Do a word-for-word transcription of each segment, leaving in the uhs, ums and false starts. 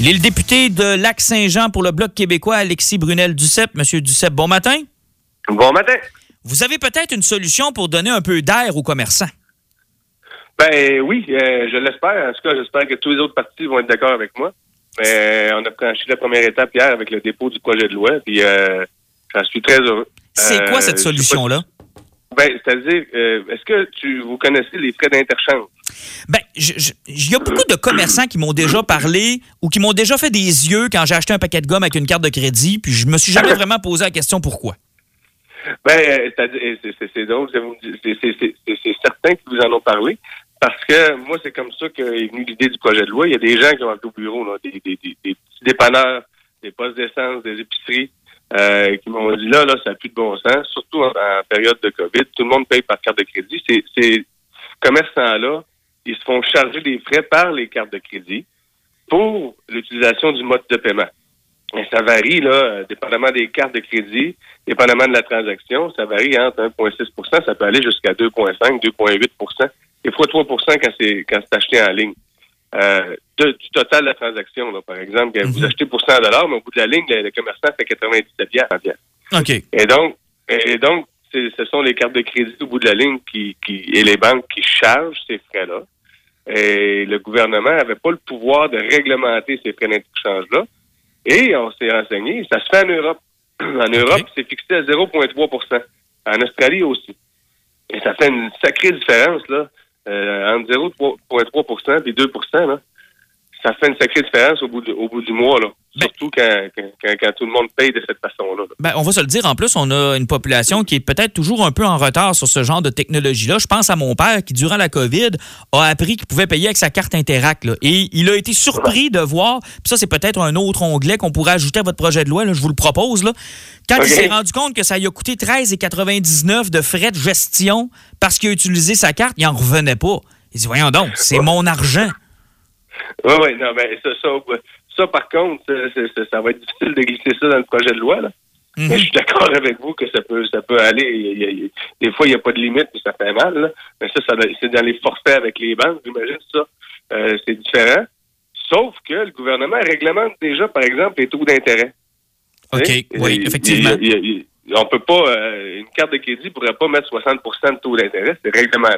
Il est le député de Lac-Saint-Jean pour le Bloc québécois, Alexis Brunel-Duceppe. Monsieur Duceppe, bon matin. Bon matin. Vous avez peut-être une solution pour donner un peu d'air aux commerçants? Ben oui, euh, je l'espère. En tout cas, j'espère que tous les autres partis vont être d'accord avec moi. Mais on a franchi la première étape hier avec le dépôt du projet de loi, puis euh, j'en suis très heureux. C'est quoi cette euh, solution-là? Ben, c'est-à-dire, euh, est-ce que tu vous connaissez les frais d'interchange? Ben, il y a beaucoup de commerçants qui m'ont déjà parlé ou qui m'ont déjà fait des yeux quand j'ai acheté un paquet de gomme avec une carte de crédit, puis je me suis jamais vraiment posé la question pourquoi. Ben, c'est-à-dire, c'est, c'est, c'est drôle, c'est, c'est, c'est, c'est, c'est certain que vous en ont parlé, parce que moi, c'est comme ça qu'est venue l'idée du projet de loi. Il y a des gens qui ont été au bureau, là, des, des, des, des petits dépanneurs, des postes d'essence, des épiceries, Euh, qui m'ont dit là, là, ça n'a plus de bon sens, surtout en, en période de COVID. Tout le monde paye par carte de crédit. Ces, ces commerçants-là, ils se font charger des frais par les cartes de crédit pour l'utilisation du mode de paiement. Et ça varie, là, dépendamment des cartes de crédit, dépendamment de la transaction, ça varie entre un virgule six pour cent, ça peut aller jusqu'à deux virgule cinq, deux virgule huit pour cent, des fois trois pour cent quand c'est quand c'est acheté en ligne. Euh, de, du total de la transaction, là, par exemple, mm-hmm. vous achetez pour cent dollars, mais au bout de la ligne, le, le commerçant fait quatre-vingt-dix-sept piastres. OK. Et donc, et donc c'est, ce sont les cartes de crédit au bout de la ligne qui, qui et les banques qui chargent ces frais-là. Et le gouvernement n'avait pas le pouvoir de réglementer ces frais d'interchange-là. Et on s'est renseigné, ça se fait en Europe. En Europe, okay. C'est fixé à zéro virgule trois pour cent. En Australie aussi. Et ça fait une sacrée différence, là. Euh, entre zéro virgule trois pour cent et deux pour cent, là, ça fait une sacrée différence au bout, de, au bout du mois, là. Ben, surtout quand, quand, quand tout le monde paye de cette façon-là. Là. Ben, on va se le dire, en plus, on a une population qui est peut-être toujours un peu en retard sur ce genre de technologie-là. Je pense à mon père qui, durant la COVID, a appris qu'il pouvait payer avec sa carte Interac. Là. Et il a été surpris de voir, puis ça, c'est peut-être un autre onglet qu'on pourrait ajouter à votre projet de loi, là, je vous le propose, là. Quand okay. il s'est rendu compte que ça lui a coûté treize virgule quatre-vingt-dix-neuf de frais de gestion parce qu'il a utilisé sa carte, il n'en revenait pas. Il dit, voyons donc, c'est ouais. mon argent. Oui, oui, non, mais ça, ça, ça par contre, c'est, c'est, ça va être difficile de glisser ça dans le projet de loi, là. Mm-hmm. Mais je suis d'accord avec vous que ça peut ça peut aller. Il y a, il y a, des fois, il n'y a pas de limite, puis ça fait mal, là. Mais ça, ça, c'est dans les forfaits avec les banques, j'imagine ça. Euh, c'est différent. Sauf que le gouvernement réglemente déjà, par exemple, les taux d'intérêt. OK, et, oui, il, effectivement. Il, il, il, on peut pas, euh, une carte de crédit ne pourrait pas mettre soixante pour cent de taux d'intérêt, c'est réglementé.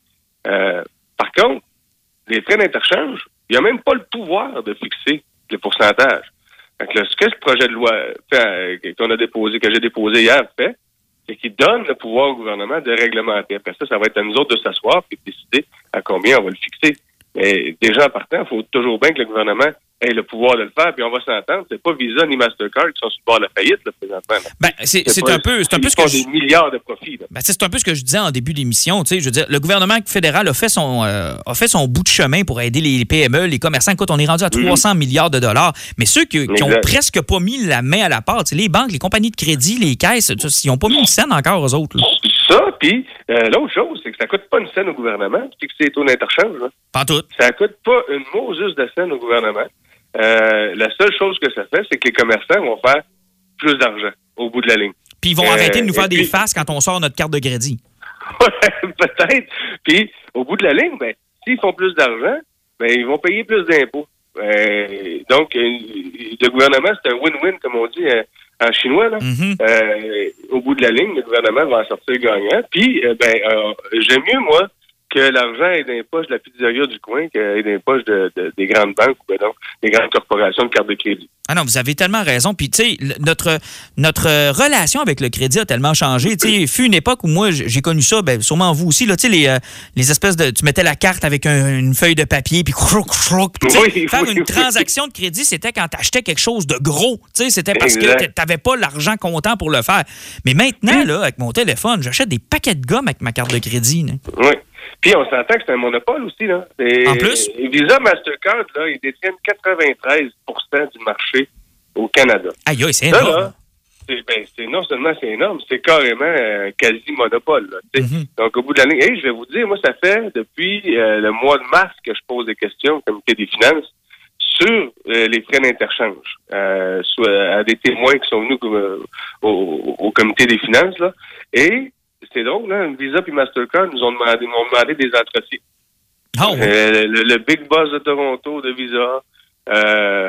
Euh, par contre, les frais d'interchange, il n'y a même pas le pouvoir de fixer le pourcentage. Donc là, ce que ce projet de loi fait, qu'on a déposé, que j'ai déposé hier, fait, c'est qu'il donne le pouvoir au gouvernement de réglementer. Après ça, ça va être à nous autres de s'asseoir et de décider à combien on va le fixer. Mais déjà, en partant, il faut toujours bien que le gouvernement ait le pouvoir de le faire, puis on va s'entendre. C'est pas Visa ni Mastercard qui sont sur le bord de la faillite, là, présentement. Là. Ben, c'est, c'est, c'est un peu, c'est un peu ce que je... des milliards de profits. Là. Ben, c'est un peu ce que je disais en début d'émission. Tu sais, je veux dire, le gouvernement fédéral a fait son, euh, a fait son bout de chemin pour aider les P M E, les commerçants. Écoute, on est rendu à trois cents mmh. milliards de dollars. Mais ceux qui, qui ont presque pas mis la main à la pâte, les banques, les compagnies de crédit, les caisses, ils n'ont pas mis une scène encore, eux autres. Là. Ça, puis euh, l'autre chose, c'est que ça coûte pas une scène au gouvernement, puis que c'est les taux d'interchange. Là. Pas tout. Ça coûte pas une mot juste de scène au gouvernement. Euh, la seule chose que ça fait, c'est que les commerçants vont faire plus d'argent au bout de la ligne. Puis ils vont euh, arrêter de nous faire des puis, faces quand on sort notre carte de crédit. Ouais, peut-être. Puis au bout de la ligne, ben, s'ils font plus d'argent, ben, ils vont payer plus d'impôts. Euh, donc, euh, le gouvernement, c'est un win-win, comme on dit euh, en chinois. Là. Mm-hmm. Euh, au bout de la ligne, le gouvernement va en sortir gagnant. Puis, euh, ben, euh, j'aime mieux, moi, que l'argent est dans les poches de la pizzeria du coin qu'est dans les poches de, de, des grandes banques ou ben donc, des grandes corporations de cartes de crédit. Ah non, vous avez tellement raison. Puis, tu sais, notre, notre relation avec le crédit a tellement changé. Tu sais, il fut une époque où moi, j'ai connu ça, ben, sûrement vous aussi, là, tu sais, les, euh, les espèces de... Tu mettais la carte avec un, une feuille de papier, puis croc, croc. Oui, faire oui, une oui. transaction de crédit, c'était quand tu achetais quelque chose de gros. Tu sais, c'était parce exact. que tu n'avais pas l'argent comptant pour le faire. Mais maintenant, oui. là, avec mon téléphone, j'achète des paquets de gomme avec ma carte de crédit. Là. Oui. Puis on s'entend que c'est un monopole aussi, là. Et, en plus? Et Visa, Mastercard, là, ils détiennent quatre-vingt-treize pour cent du marché au Canada. Aïe, aïe, c'est énorme. Ça, là, c'est, ben, c'est, non seulement c'est énorme, c'est carrément euh, quasi-monopole, là, mm-hmm. Donc, au bout de l'année, hey, je vais vous dire, moi, ça fait depuis euh, le mois de mars que je pose des questions au comité des finances sur euh, les frais d'interchange, euh, soit à des témoins qui sont venus euh, au, au comité des finances, là. Et c'est drôle, là, Visa et Mastercard nous ont demandé, m'ont demandé des entretiens. Oh, oui. euh, le, le Big Boss de Toronto de Visa, euh,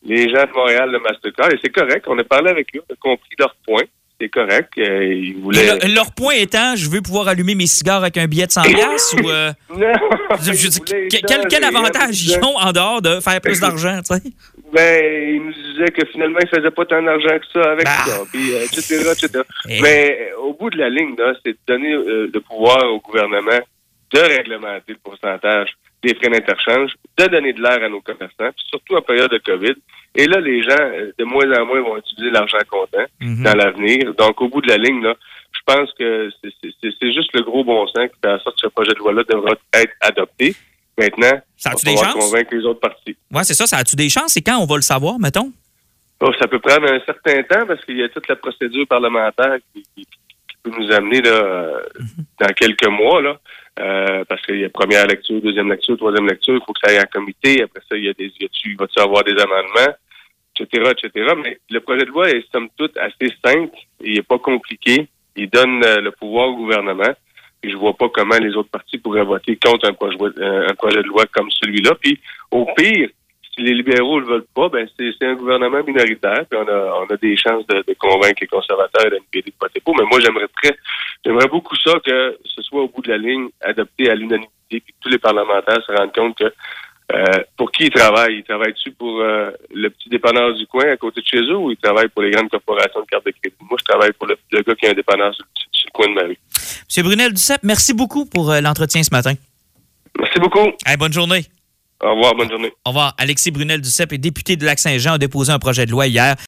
les gens de Montréal, le Mastercard, et c'est correct, on a parlé avec eux, on a compris leurs points, c'est correct. Euh, ils voulaient... Le, leur point étant, je veux pouvoir allumer mes cigares avec un billet de cent piastres ou... Euh... non! Je, je dis, quel, quel avantage ils ont en dehors de faire plus d'argent, tu sais? Ben, ils nous disaient que finalement, ils faisaient pas tant d'argent que ça avec bah. ça, puis euh, et cetera, et cetera. Et... Mais au bout de la ligne, là, c'est de donner euh, le pouvoir au gouvernement de réglementer le pourcentage des frais d'interchange, de donner de l'air à nos commerçants, puis surtout en période de COVID. Et là, les gens, de moins en moins, vont utiliser l'argent comptant mm-hmm. dans l'avenir. Donc, au bout de la ligne, là, je pense que c'est, c'est, c'est juste le gros bon sens qui fait en sorte que ce projet de loi-là devra être adopté. Maintenant, ça a-tu on des va chances? convaincre les autres parties. Oui, c'est ça. Ça a-tu des chances? Et quand on va le savoir, mettons? Oh, ça peut prendre un certain temps parce qu'il y a toute la procédure parlementaire qui, qui, qui peut nous amener là, mm-hmm. dans quelques mois, là. Euh, parce qu'il y a première lecture, deuxième lecture, troisième lecture, il faut que ça aille en comité. Après ça, il y a des, il va-tu avoir des amendements, et cetera, et cetera. Mais le projet de loi est, somme toute, assez simple. Il n'est pas compliqué. Il donne euh, le pouvoir au gouvernement. Et je vois pas comment les autres partis pourraient voter contre un projet, euh, un projet de loi comme celui-là. Puis, au pire, si les libéraux ne le veulent pas, ben c'est, c'est un gouvernement minoritaire. Puis on a, on a des chances de, de convaincre les conservateurs et de N P D de voter pour. Mais moi, j'aimerais très, j'aimerais beaucoup ça que ce soit au bout de la ligne adopté à l'unanimité, puis que tous les parlementaires se rendent compte que euh, pour qui ils travaillent. Ils travaillent-tu pour euh, le petit dépanneur du coin à côté de chez eux ou ils travaillent pour les grandes corporations de cartes de crédit? Moi, je travaille pour le, le gars qui a un dépanneur sur, sur le coin de ma rue. M. Brunel-Duceppe, merci beaucoup pour euh, l'entretien ce matin. Merci beaucoup. Hey, bonne journée. Au revoir, bonne journée. Au revoir. Alexis Brunel-Duceppe est député de Lac-Saint-Jean, a déposé un projet de loi hier